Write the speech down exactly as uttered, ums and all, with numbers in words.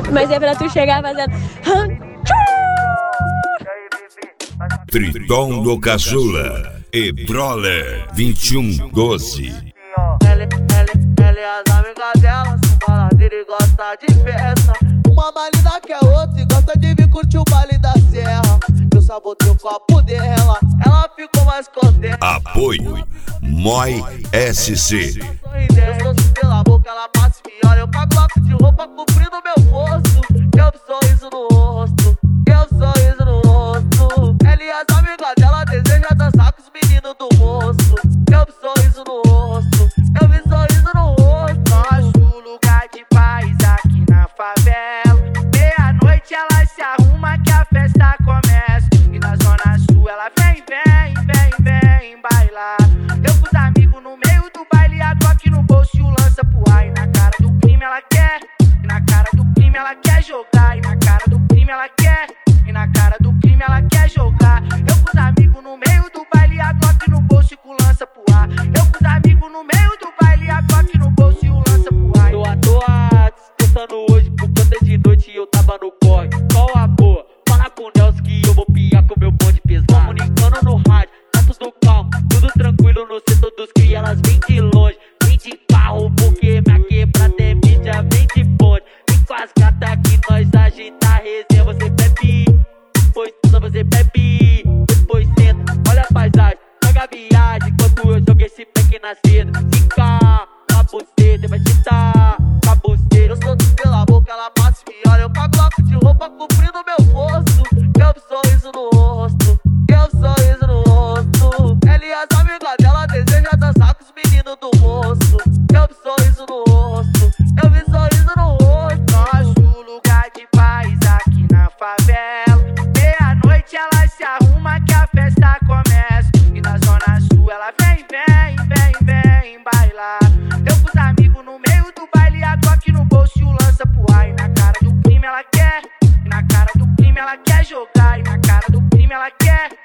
Mas é pra tu chegar fazendo... Triton do Caçula e Brawler vinte e um doze. Ela, ela, ela e as amigas dela são baladeiras e gosta de festa. Uma mais linda que a outra e gosta de vir curtir o baile da serra. Eu sabotei o copo dela, ela ficou mais contente. Apoio Moi S C. Eu sou pela boca, ela passa e me olha. Eu pago bloco de roupa cobrindo meu rosto. Eu vi sorriso no rosto, eu vi sorriso no rosto. Ela e as amigas dela desejam dançar com os meninos do moço. Eu vi sorriso no rosto, eu vi sorriso no rosto. Nosso lugar de paz aqui na favela. Meia-noite ela se arruma que a festa começa. E na zona sul ela vem, vem, vem, vem bailar. Eu com os amigos no meio do baile, a Glock no bolso e o lança pro ar. E na cara do crime ela quer, e na cara do crime ela quer jogar. E na cara do crime ela quer, e na cara do crime ela quer jogar. Eu com os amigos no meio do baile, a Glock no bolso e com o lança pro ar. Eu com os amigos no meio do baile, a Glock no bolso e o lança pro ar. Tô à toa, descansando hoje, por conta de noite eu tava no corre. Qual a boa? Fala com o Nelson que eu vou piar com meu bonde pesado. Comunicando no rádio, tá tudo calmo, tudo tranquilo no setor dos cria. Elas vêm de longe, vem de carro, porque minha quebrada é mídia, vem de bonde. Vem com as gatas que nós agita a resenha. Você bebe, depois senta, você bebe, depois senta. Olha a paisagem, pega a viagem, enquanto eu jogo esse pack na cena. Fica na buceta, vai sentar na buceta. Eu sou pela boca, ela passa e me olha. Eu pago bloco de roupa cobrindo meu rosto. Eu vi sorriso no rosto, eu vi sorriso no rosto. Ela e as amigas dela desejam dançar com os meninos do moço. Eu vi sorriso no rosto, eu vi sorriso no rosto. Nosso lugar de paz aqui na favela. Meia-noite ela se arruma que a festa começa. E na zona sul ela vem, vem, vem, vem bailar. Eu com os amigos no meio do baile, a Glock no bolso e o lança pro ar. E na cara do crime ela quer, e na cara do crime ela quer jogar. E na cara do crime ela quer,